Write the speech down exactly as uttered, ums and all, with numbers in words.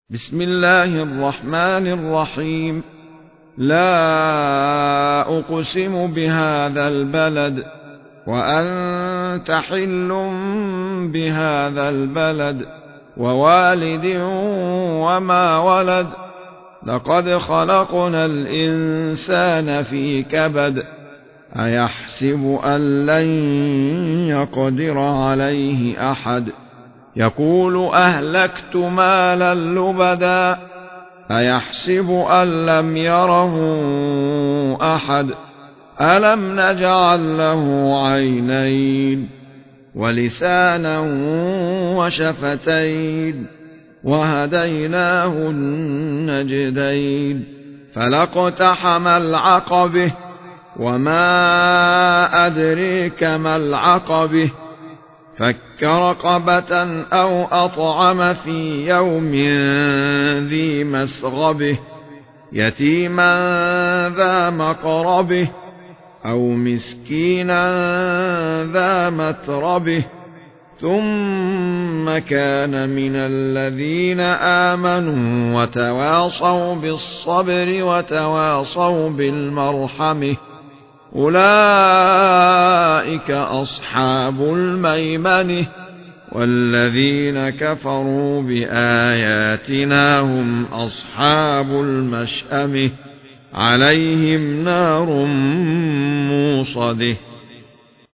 بسم الله الرحمن الرحيم. لا أقسم بهذا البلد وأنت حل بهذا البلد ووالد وما ولد لقد خلقنا الإنسان في كبد أيحسب أن لن يقدر عليه أحد يقول أهلكت مالا لبدا أيحسب أن لم يره أحد ألم نجعل له عينين ولسانا وشفتين وهديناه النجدين فلاقتحم العقبة وما أدريك ما العقبة فك رقبة أو أطعم في يوم ذي مسغبة يتيما ذا مقربة أو مسكينا ذا متربة ثم كان من الذين آمنوا وتواصوا بالصبر وتواصوا بالمرحمة أولئك أصحاب الميمنة والذين كفروا بآياتنا هم أصحاب المشأمة عليهم نار موصده.